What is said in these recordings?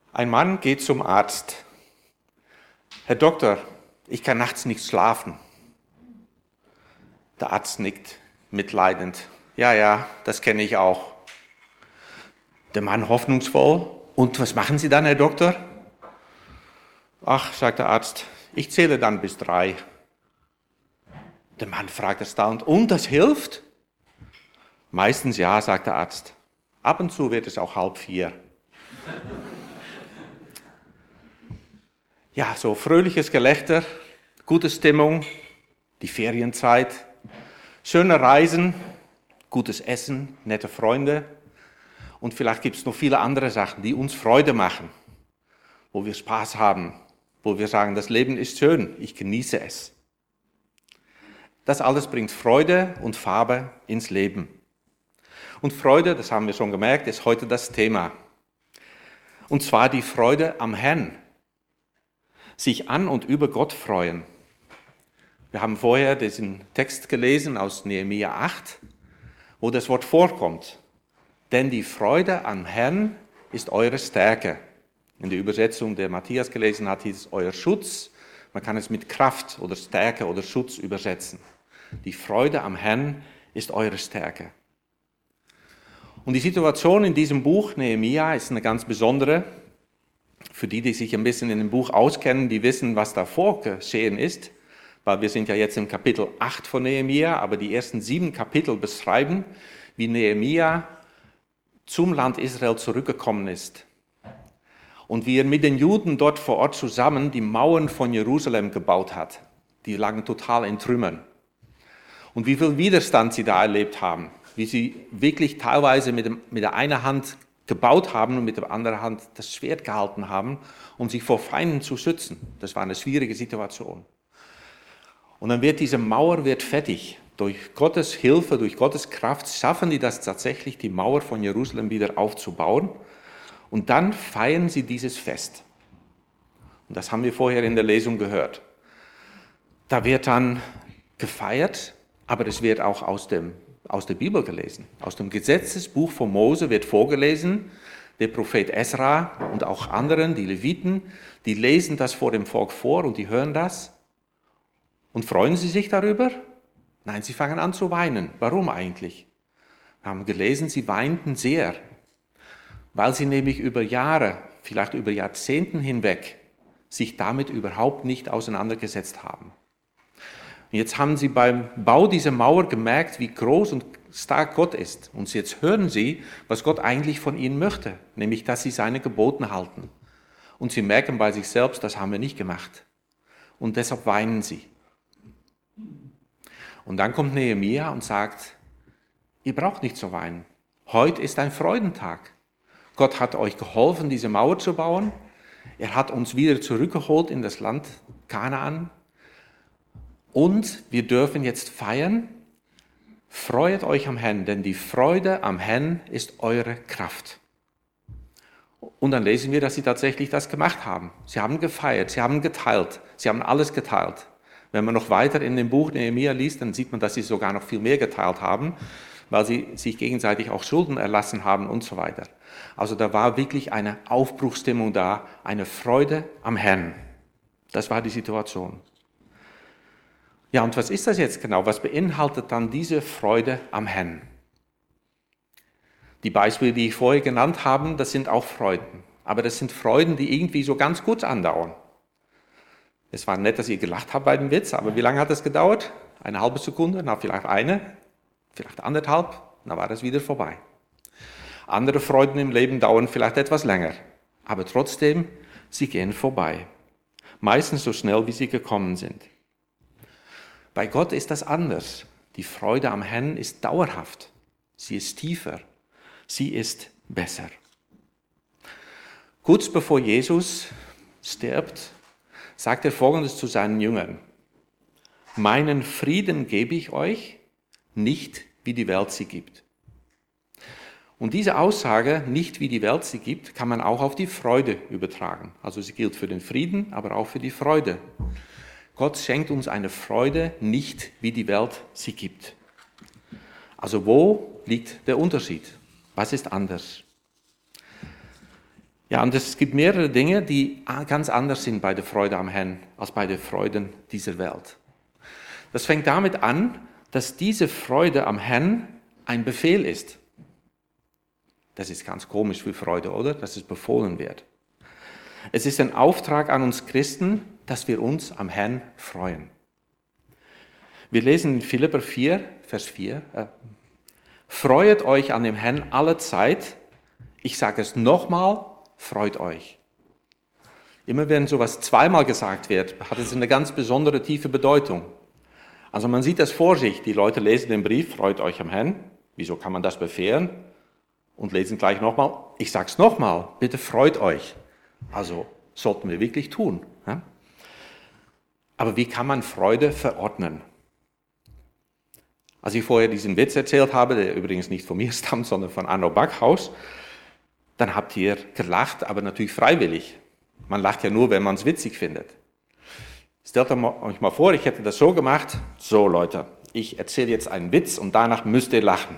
Ein Mann geht zum Arzt. Herr Doktor, ich kann nachts nicht schlafen. Der Arzt nickt mitleidend. Ja, das kenne ich auch. Der Mann hoffnungsvoll. Und was machen Sie dann, Herr Doktor? Ach, sagt der Arzt, ich zähle dann bis 3. Der Mann fragt erstaunt, und das hilft? Meistens ja, sagt der Arzt. Ab und zu wird es auch 3:30. Ja, so fröhliches Gelächter, gute Stimmung, die Ferienzeit, schöne Reisen, gutes Essen, nette Freunde und vielleicht gibt es noch viele andere Sachen, die uns Freude machen, wo wir Spaß haben, wo wir sagen, das Leben ist schön, ich genieße es. Das alles bringt Freude und Farbe ins Leben. Und Freude, das haben wir schon gemerkt, ist heute das Thema. Und zwar die Freude am Herrn. Sich an und über Gott freuen. Wir haben vorher diesen Text gelesen aus Nehemia 8, wo das Wort vorkommt. Denn die Freude am Herrn ist eure Stärke. In der Übersetzung, der Matthias gelesen hat, hieß es euer Schutz. Man kann es mit Kraft oder Stärke oder Schutz übersetzen. Die Freude am Herrn ist eure Stärke. Und die Situation in diesem Buch, Nehemia, ist eine ganz besondere. Für die sich ein bisschen in dem Buch auskennen, die wissen, was davor geschehen ist, weil wir sind ja jetzt im Kapitel 8 von Nehemia, aber die ersten 7 Kapitel beschreiben, wie Nehemia zum Land Israel zurückgekommen ist und wie er mit den Juden dort vor Ort zusammen die Mauern von Jerusalem gebaut hat. Die lagen total in Trümmern. Und wie viel Widerstand sie da erlebt haben, wie sie wirklich teilweise mit der einen Hand gebaut haben und mit der anderen Hand das Schwert gehalten haben, um sich vor Feinden zu schützen. Das war eine schwierige Situation. Und dann wird diese Mauer fertig. Durch Gottes Hilfe, durch Gottes Kraft schaffen die das tatsächlich, die Mauer von Jerusalem wieder aufzubauen. Und dann feiern sie dieses Fest. Und das haben wir vorher in der Lesung gehört. Da wird dann gefeiert, aber es wird auch aus der Bibel gelesen. Aus dem Gesetzesbuch von Mose wird vorgelesen. Der Prophet Esra und auch anderen, die Leviten, die lesen das vor dem Volk vor und die hören das. Und freuen sie sich darüber? Nein, sie fangen an zu weinen. Warum eigentlich? Wir haben gelesen, sie weinten sehr, weil sie nämlich über Jahre, vielleicht über Jahrzehnten hinweg, sich damit überhaupt nicht auseinandergesetzt haben. Und jetzt haben sie beim Bau dieser Mauer gemerkt, wie groß und stark Gott ist. Und jetzt hören sie, was Gott eigentlich von ihnen möchte, nämlich, dass sie seine Gebote halten. Und sie merken bei sich selbst, das haben wir nicht gemacht. Und deshalb weinen sie. Und dann kommt Nehemia und sagt, ihr braucht nicht zu weinen. Heute ist ein Freudentag. Gott hat euch geholfen, diese Mauer zu bauen. Er hat uns wieder zurückgeholt in das Land Kanaan. Und wir dürfen jetzt feiern. Freut euch am Herrn, denn die Freude am Herrn ist eure Kraft. Und dann lesen wir, dass sie tatsächlich das gemacht haben. Sie haben gefeiert, sie haben geteilt, sie haben alles geteilt. Wenn man noch weiter in dem Buch Nehemia liest, dann sieht man, dass sie sogar noch viel mehr geteilt haben, weil sie sich gegenseitig auch Schulden erlassen haben und so weiter. Also da war wirklich eine Aufbruchsstimmung da, eine Freude am Herrn. Das war die Situation. Ja, und was ist das jetzt genau? Was beinhaltet dann diese Freude am Herrn? Die Beispiele, die ich vorher genannt habe, das sind auch Freuden. Aber das sind Freuden, die irgendwie so ganz kurz andauern. Es war nett, dass ihr gelacht habt bei dem Witz, aber wie lange hat das gedauert? Eine halbe Sekunde, vielleicht eine, vielleicht 1,5, dann war das wieder vorbei. Andere Freuden im Leben dauern vielleicht etwas länger, aber trotzdem, sie gehen vorbei. Meistens so schnell, wie sie gekommen sind. Bei Gott ist das anders. Die Freude am Herrn ist dauerhaft. Sie ist tiefer. Sie ist besser. Kurz bevor Jesus stirbt, sagt er Folgendes zu seinen Jüngern. Meinen Frieden gebe ich euch, nicht wie die Welt sie gibt. Und diese Aussage, nicht wie die Welt sie gibt, kann man auch auf die Freude übertragen. Also sie gilt für den Frieden, aber auch für die Freude. Gott schenkt uns eine Freude, nicht wie die Welt sie gibt. Also wo liegt der Unterschied? Was ist anders? Ja, und es gibt mehrere Dinge, die ganz anders sind bei der Freude am Herrn als bei den Freuden dieser Welt. Das fängt damit an, dass diese Freude am Herrn ein Befehl ist. Das ist ganz komisch für Freude, oder? Dass es befohlen wird. Es ist ein Auftrag an uns Christen, dass wir uns am Herrn freuen. Wir lesen in Philipper 4, Vers 4, Freuet euch an dem Herrn alle Zeit. Ich sage es nochmal, freut euch. Immer wenn sowas zweimal gesagt wird, hat es eine ganz besondere tiefe Bedeutung. Also man sieht das vor sich, die Leute lesen den Brief, freut euch am Herrn. Wieso kann man das befehlen? Und lesen gleich nochmal, ich sage es nochmal, bitte freut euch. Also sollten wir wirklich tun. Ja? Aber wie kann man Freude verordnen? Als ich vorher diesen Witz erzählt habe, der übrigens nicht von mir stammt, sondern von Arno Backhaus, dann habt ihr gelacht, aber natürlich freiwillig. Man lacht ja nur, wenn man es witzig findet. Stellt euch mal vor, ich hätte das so gemacht, so Leute, ich erzähle jetzt einen Witz und danach müsst ihr lachen.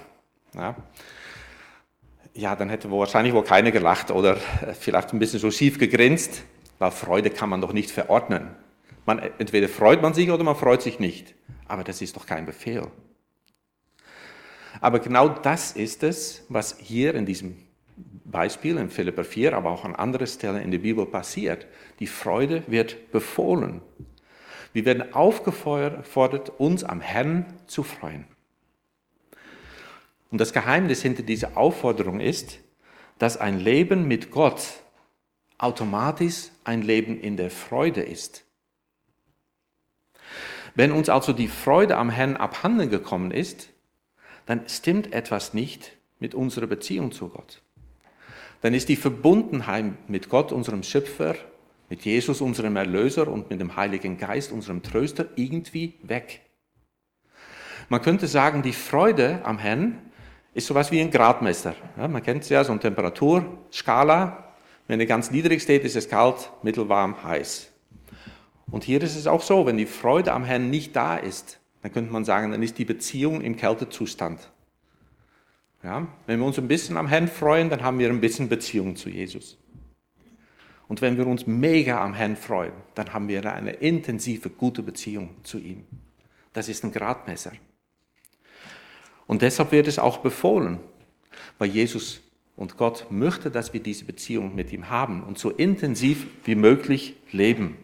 Ja, dann hätte wahrscheinlich wohl keiner gelacht oder vielleicht ein bisschen so schief gegrinst, weil Freude kann man doch nicht verordnen. Entweder freut man sich oder man freut sich nicht, aber das ist doch kein Befehl. Aber genau das ist es, was hier in diesem Beispiel in Philipper 4, aber auch an anderen Stellen in der Bibel passiert. Die Freude wird befohlen. Wir werden aufgefordert, uns am Herrn zu freuen. Und das Geheimnis hinter dieser Aufforderung ist, dass ein Leben mit Gott automatisch ein Leben in der Freude ist. Wenn uns also die Freude am Herrn abhanden gekommen ist, dann stimmt etwas nicht mit unserer Beziehung zu Gott. Dann ist die Verbundenheit mit Gott, unserem Schöpfer, mit Jesus, unserem Erlöser und mit dem Heiligen Geist, unserem Tröster, irgendwie weg. Man könnte sagen, die Freude am Herrn ist sowas wie ein Gradmesser. Ja, man kennt es ja, so eine Temperaturskala. Wenn die ganz niedrig steht, ist es kalt, mittelwarm, heiß. Und hier ist es auch so, wenn die Freude am Herrn nicht da ist, dann könnte man sagen, dann ist die Beziehung im Kältezustand. Ja, wenn wir uns ein bisschen am Herrn freuen, dann haben wir ein bisschen Beziehung zu Jesus. Und wenn wir uns mega am Herrn freuen, dann haben wir eine intensive, gute Beziehung zu ihm. Das ist ein Gradmesser. Und deshalb wird es auch befohlen, weil Jesus und Gott möchte, dass wir diese Beziehung mit ihm haben und so intensiv wie möglich leben.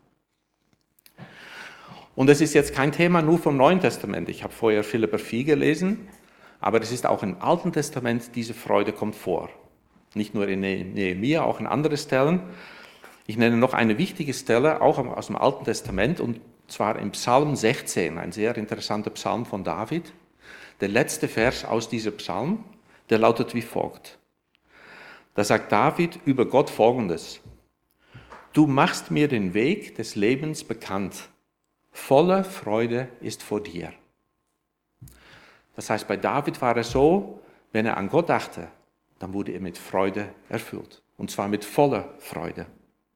Und es ist jetzt kein Thema nur vom Neuen Testament. Ich habe vorher Philipper 4 gelesen, aber es ist auch im Alten Testament, diese Freude kommt vor. Nicht nur in Nehemia, auch in anderen Stellen. Ich nenne noch eine wichtige Stelle, auch aus dem Alten Testament, und zwar im Psalm 16, ein sehr interessanter Psalm von David. Der letzte Vers aus diesem Psalm, der lautet wie folgt. Da sagt David über Gott Folgendes. Du machst mir den Weg des Lebens bekannt. Volle Freude ist vor dir. Das heißt, bei David war es so, wenn er an Gott dachte, dann wurde er mit Freude erfüllt. Und zwar mit voller Freude.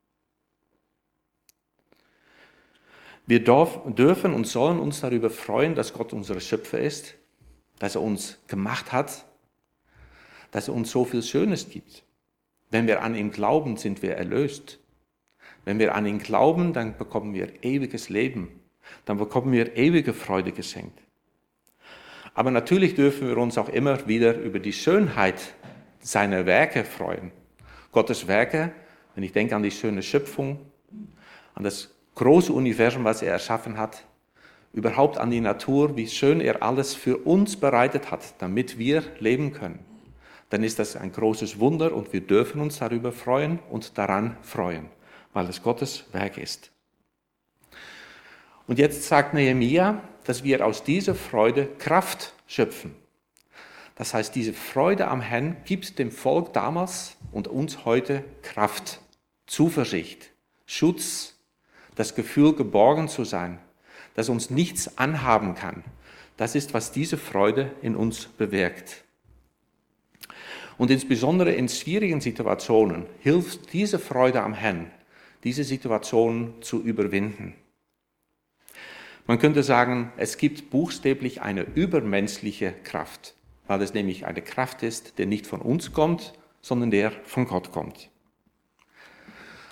Wir dürfen und sollen uns darüber freuen, dass Gott unser Schöpfer ist, dass er uns gemacht hat, dass er uns so viel Schönes gibt. Wenn wir an ihn glauben, sind wir erlöst. Wenn wir an ihn glauben, dann bekommen wir ewiges Leben. Dann bekommen wir ewige Freude geschenkt. Aber natürlich dürfen wir uns auch immer wieder über die Schönheit seiner Werke freuen. Gottes Werke, wenn ich denke an die schöne Schöpfung, an das große Universum, was er erschaffen hat, überhaupt an die Natur, wie schön er alles für uns bereitet hat, damit wir leben können. Dann ist das ein großes Wunder und wir dürfen uns darüber freuen und daran freuen, weil es Gottes Werk ist. Und jetzt sagt Nehemia, dass wir aus dieser Freude Kraft schöpfen. Das heißt, diese Freude am Herrn gibt dem Volk damals und uns heute Kraft, Zuversicht, Schutz, das Gefühl, geborgen zu sein, dass uns nichts anhaben kann. Das ist, was diese Freude in uns bewirkt. Und insbesondere in schwierigen Situationen hilft diese Freude am Herrn, diese Situationen zu überwinden. Man könnte sagen, es gibt buchstäblich eine übermenschliche Kraft, weil es nämlich eine Kraft ist, die nicht von uns kommt, sondern der von Gott kommt.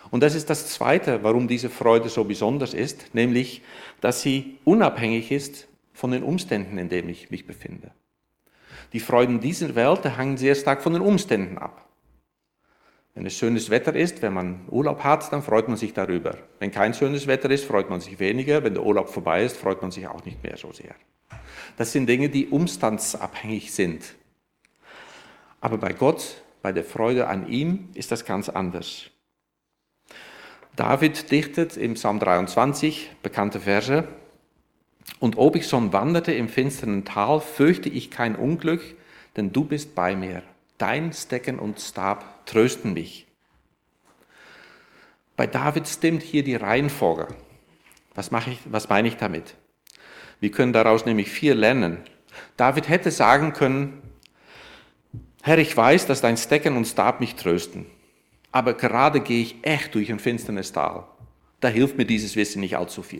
Und das ist das Zweite, warum diese Freude so besonders ist, nämlich, dass sie unabhängig ist von den Umständen, in denen ich mich befinde. Die Freuden dieser Welt hängen sehr stark von den Umständen ab. Wenn es schönes Wetter ist, wenn man Urlaub hat, dann freut man sich darüber. Wenn kein schönes Wetter ist, freut man sich weniger. Wenn der Urlaub vorbei ist, freut man sich auch nicht mehr so sehr. Das sind Dinge, die umstandsabhängig sind. Aber bei Gott, bei der Freude an ihm, ist das ganz anders. David dichtet im Psalm 23 bekannte Verse: Und ob ich schon wanderte im finsteren Tal, fürchte ich kein Unglück, denn du bist bei mir. Dein Stecken und Stab trösten mich. Bei David stimmt hier die Reihenfolge. Was meine ich damit? Wir können daraus nämlich 4 lernen. David hätte sagen können: Herr, ich weiß, dass dein Stecken und Stab mich trösten. Aber gerade gehe ich echt durch ein finsternes Tal. Da hilft mir dieses Wissen nicht allzu viel.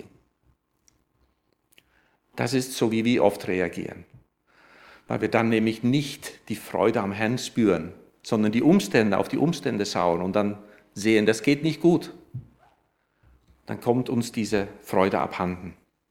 Das ist so, wie wir oft reagieren. Weil wir dann nämlich nicht die Freude am Herrn spüren, sondern auf die Umstände schauen und dann sehen, das geht nicht gut. Dann kommt uns diese Freude abhanden.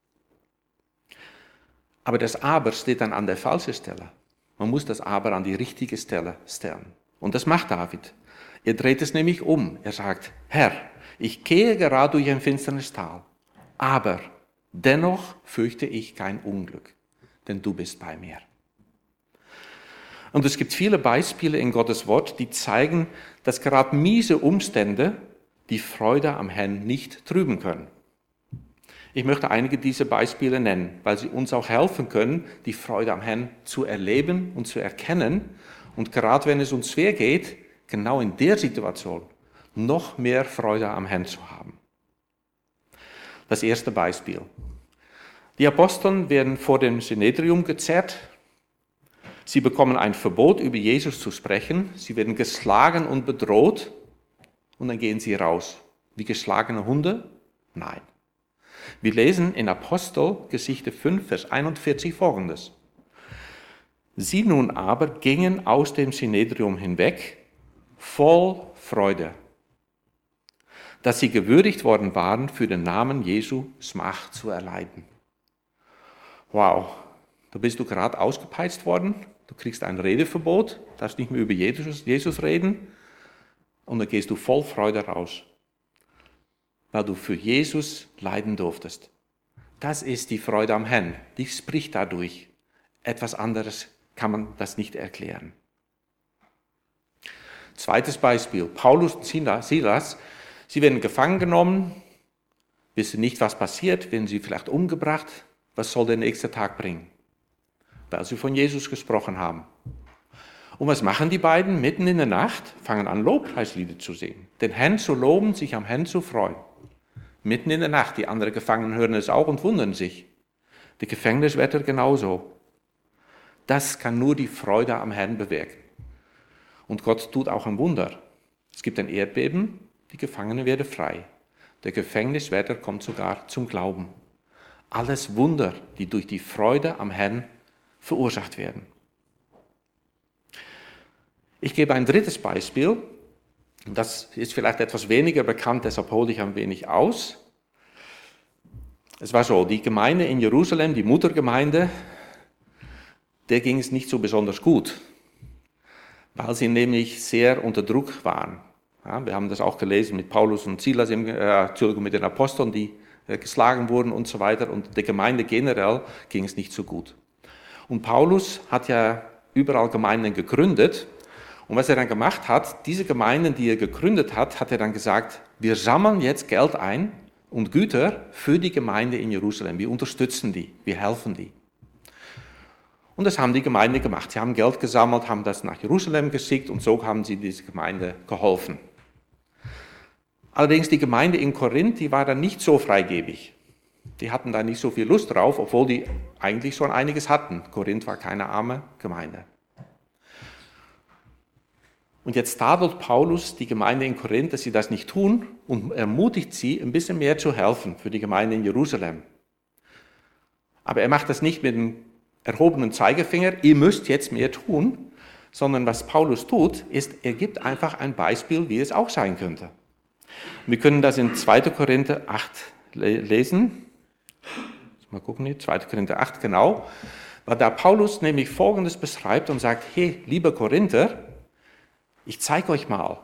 Aber das Aber steht dann an der falschen Stelle. Man muss das Aber an die richtige Stelle stellen. Und das macht David. Er dreht es nämlich um. Er sagt: Herr, ich gehe gerade durch ein finsternes Tal, aber dennoch fürchte ich kein Unglück, denn du bist bei mir. Und es gibt viele Beispiele in Gottes Wort, die zeigen, dass gerade miese Umstände die Freude am Herrn nicht trüben können. Ich möchte einige dieser Beispiele nennen, weil sie uns auch helfen können, die Freude am Herrn zu erleben und zu erkennen. Und gerade wenn es uns schwer geht, genau in der Situation noch mehr Freude am Herrn zu haben. Das erste Beispiel. Die Apostel werden vor dem Synedrium gezerrt. Sie bekommen ein Verbot, über Jesus zu sprechen. Sie werden geschlagen und bedroht. Und dann gehen sie raus. Wie geschlagene Hunde? Nein. Wir lesen in Apostelgeschichte 5, Vers 41 Folgendes. Sie nun aber gingen aus dem Synedrium hinweg, voll Freude, dass sie gewürdigt worden waren, für den Namen Jesu Schmach zu erleiden. Wow, da bist du gerade ausgepeitscht worden, du kriegst ein Redeverbot, darfst nicht mehr über Jesus reden und dann gehst du voll Freude raus, weil du für Jesus leiden durftest. Das ist die Freude am Herrn, die spricht dadurch. Etwas anderes kann man das nicht erklären. Zweites Beispiel, Paulus und Silas, sie werden gefangen genommen, wissen nicht, was passiert, werden sie vielleicht umgebracht, was soll der nächste Tag bringen? Weil sie von Jesus gesprochen haben. Und was machen die beiden? Mitten in der Nacht fangen an, Lobpreislieder zu singen. Den Herrn zu loben, sich am Herrn zu freuen. Mitten in der Nacht, die anderen Gefangenen hören es auch und wundern sich. Der Gefängniswärter genauso. Das kann nur die Freude am Herrn bewirken. Und Gott tut auch ein Wunder. Es gibt ein Erdbeben, die Gefangenen werden frei. Der Gefängniswärter kommt sogar zum Glauben. Alles Wunder, die durch die Freude am Herrn verursacht werden. Ich gebe ein drittes Beispiel. Das ist vielleicht etwas weniger bekannt, deshalb hole ich ein wenig aus. Es war so, die Gemeinde in Jerusalem, die Muttergemeinde, der ging es nicht so besonders gut, weil sie nämlich sehr unter Druck waren. Ja, wir haben das auch gelesen mit Paulus und Silas, mit den Aposteln, die geschlagen wurden und so weiter. Und der Gemeinde generell ging es nicht so gut. Und Paulus hat ja überall Gemeinden gegründet. Und was er dann gemacht hat, diese Gemeinden, die er gegründet hat, hat er dann gesagt, wir sammeln jetzt Geld ein und Güter für die Gemeinde in Jerusalem. Wir unterstützen die, wir helfen die. Und das haben die Gemeinden gemacht. Sie haben Geld gesammelt, haben das nach Jerusalem geschickt und so haben sie dieser Gemeinde geholfen. Allerdings die Gemeinde in Korinth, die war dann nicht so freigebig. Die hatten da nicht so viel Lust drauf, obwohl die eigentlich schon einiges hatten. Korinth war keine arme Gemeinde. Und jetzt tadelt Paulus die Gemeinde in Korinth, dass sie das nicht tun und ermutigt sie, ein bisschen mehr zu helfen für die Gemeinde in Jerusalem. Aber er macht das nicht mit dem erhobenen Zeigefinger, ihr müsst jetzt mehr tun, sondern was Paulus tut, ist, er gibt einfach ein Beispiel, wie es auch sein könnte. Wir können das in 2. Korinther 8 lesen. Mal gucken hier, 2. Korinther 8, genau. Weil da Paulus nämlich Folgendes beschreibt und sagt, hey, liebe Korinther, ich zeige euch mal,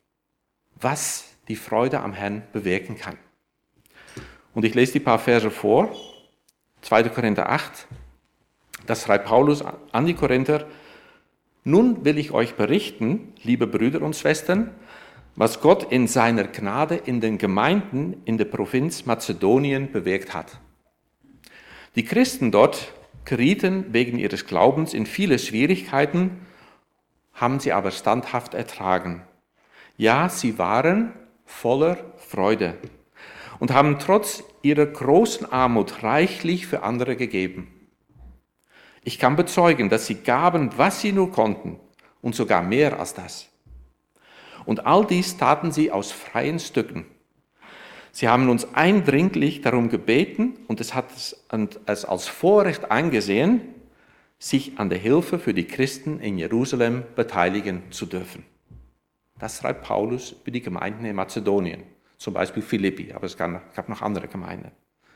was die Freude am Herrn bewirken kann. Und ich lese die paar Verse vor. 2. Korinther 8, das schreibt Paulus an die Korinther. Nun will ich euch berichten, liebe Brüder und Schwestern, was Gott in seiner Gnade in den Gemeinden in der Provinz Mazedonien bewirkt hat. Die Christen dort gerieten wegen ihres Glaubens in viele Schwierigkeiten, haben sie aber standhaft ertragen. Ja, sie waren voller Freude und haben trotz ihrer großen Armut reichlich für andere gegeben. Ich kann bezeugen, dass sie gaben, was sie nur konnten und sogar mehr als das. Und all dies taten sie aus freien Stücken. Sie haben uns eindringlich darum gebeten und es hat es als Vorrecht angesehen, sich an der Hilfe für die Christen in Jerusalem beteiligen zu dürfen. Das schreibt Paulus über die Gemeinden in Mazedonien, zum Beispiel Philippi, aber es gab noch andere Gemeinden.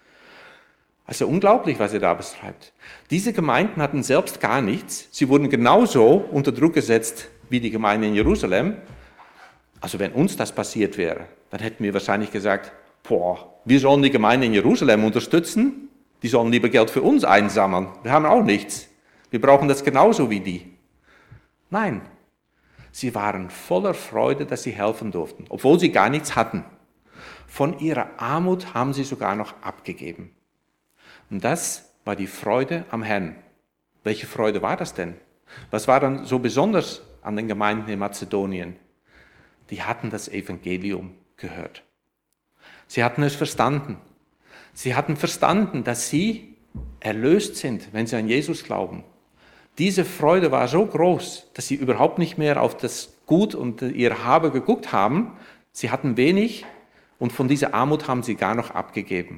Also unglaublich, was er da beschreibt. Diese Gemeinden hatten selbst gar nichts. Sie wurden genauso unter Druck gesetzt wie die Gemeinde in Jerusalem. Also wenn uns das passiert wäre, dann hätten wir wahrscheinlich gesagt, wir sollen die Gemeinde in Jerusalem unterstützen, die sollen lieber Geld für uns einsammeln. Wir haben auch nichts. Wir brauchen das genauso wie die. Nein, sie waren voller Freude, dass sie helfen durften, obwohl sie gar nichts hatten. Von ihrer Armut haben sie sogar noch abgegeben. Und das war die Freude am Herrn. Welche Freude war das denn? Was war dann so besonders an den Gemeinden in Mazedonien? Die hatten das Evangelium gehört. Sie hatten es verstanden. Sie hatten verstanden, dass sie erlöst sind, wenn sie an Jesus glauben. Diese Freude war so groß, dass sie überhaupt nicht mehr auf das Gut und ihr Habe geguckt haben. Sie hatten wenig und von dieser Armut haben sie gar noch abgegeben.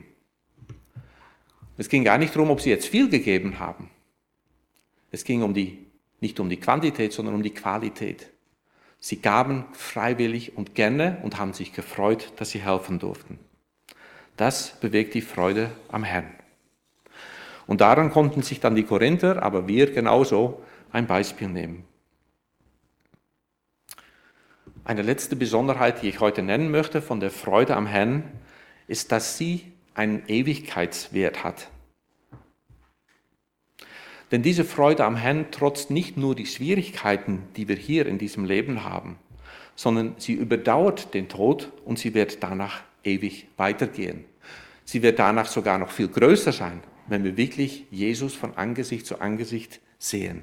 Es ging gar nicht darum, ob sie jetzt viel gegeben haben. Es ging nicht um die Quantität, sondern um die Qualität. Sie gaben freiwillig und gerne und haben sich gefreut, dass sie helfen durften. Das bewegt die Freude am Herrn. Und daran konnten sich dann die Korinther, aber wir genauso, ein Beispiel nehmen. Eine letzte Besonderheit, die ich heute nennen möchte von der Freude am Herrn, ist, dass sie einen Ewigkeitswert hat. Denn diese Freude am Herrn trotzt nicht nur die Schwierigkeiten, die wir hier in diesem Leben haben, sondern sie überdauert den Tod und sie wird danach ewig weitergehen. Sie wird danach sogar noch viel größer sein, wenn wir wirklich Jesus von Angesicht zu Angesicht sehen.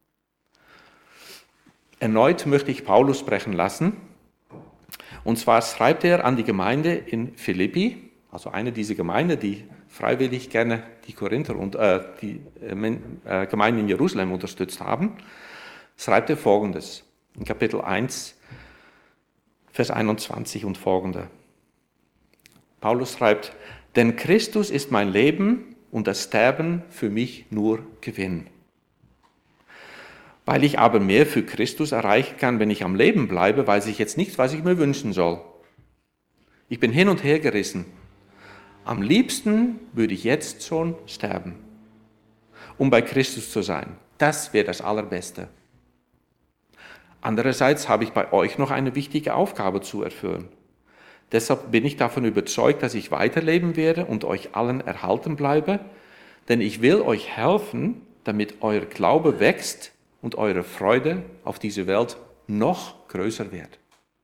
Erneut möchte ich Paulus sprechen lassen. Und zwar schreibt er an die Gemeinde in Philippi, also eine dieser Gemeinden, die freiwillig gerne die Korinther und die Gemeinden in Jerusalem unterstützt haben, schreibt er Folgendes in Kapitel 1, Vers 21 und folgende. Paulus schreibt, denn Christus ist mein Leben und das Sterben für mich nur Gewinn. Weil ich aber mehr für Christus erreichen kann, wenn ich am Leben bleibe, weiß ich jetzt nicht, was ich mir wünschen soll. Ich bin hin und her gerissen. Am liebsten würde ich jetzt schon sterben, um bei Christus zu sein. Das wäre das Allerbeste. Andererseits habe ich bei euch noch eine wichtige Aufgabe zu erfüllen. Deshalb bin ich davon überzeugt, dass ich weiterleben werde und euch allen erhalten bleibe, denn ich will euch helfen, damit euer Glaube wächst und eure Freude auf diese Welt noch größer wird.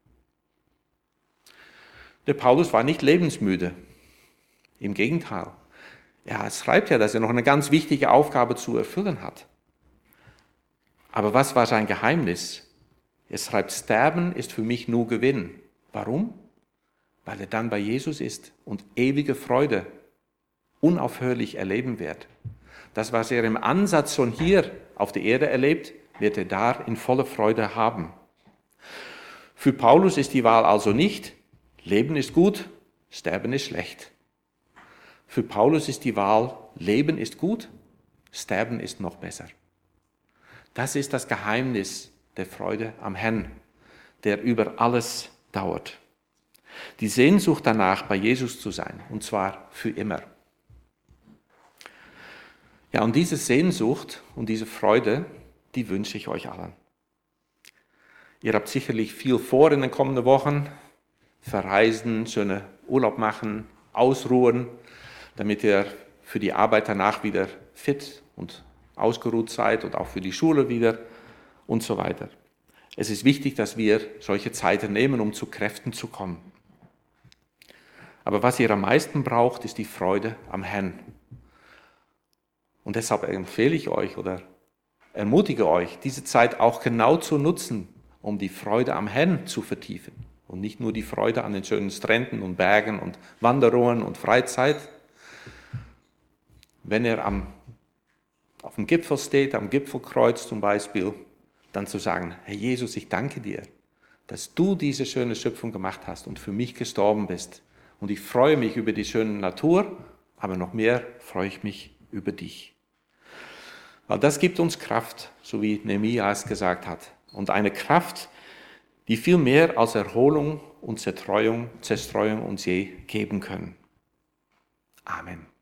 Der Paulus war nicht lebensmüde. Im Gegenteil. Er schreibt ja, dass er noch eine ganz wichtige Aufgabe zu erfüllen hat. Aber was war sein Geheimnis? Er schreibt, Sterben ist für mich nur Gewinn. Warum? Weil er dann bei Jesus ist und ewige Freude unaufhörlich erleben wird. Das, was er im Ansatz schon hier auf der Erde erlebt, wird er da in voller Freude haben. Für Paulus ist die Wahl also nicht, Leben ist gut, Sterben ist schlecht. Für Paulus ist die Wahl, Leben ist gut, Sterben ist noch besser. Das ist das Geheimnis der Freude am Herrn, der über alles dauert. Die Sehnsucht danach, bei Jesus zu sein, und zwar für immer. Ja, und diese Sehnsucht und diese Freude, die wünsche ich euch allen. Ihr habt sicherlich viel vor in den kommenden Wochen. Verreisen, schönen Urlaub machen, ausruhen, damit ihr für die Arbeit danach wieder fit und ausgeruht seid und auch für die Schule wieder und so weiter. Es ist wichtig, dass wir solche Zeiten nehmen, um zu Kräften zu kommen. Aber was ihr am meisten braucht, ist die Freude am Herrn. Und deshalb empfehle ich euch oder ermutige euch, diese Zeit auch genau zu nutzen, um die Freude am Herrn zu vertiefen. Und nicht nur die Freude an den schönen Stränden und Bergen und Wanderungen und Freizeit. Wenn ihr auf dem Gipfel steht, am Gipfelkreuz zum Beispiel, dann zu sagen, Herr Jesus, ich danke dir, dass du diese schöne Schöpfung gemacht hast und für mich gestorben bist. Und ich freue mich über die schöne Natur, aber noch mehr freue ich mich über dich. Weil das gibt uns Kraft, so wie Nehemia es gesagt hat. Und eine Kraft, die viel mehr als Erholung und Zerstreuung uns je geben können. Amen.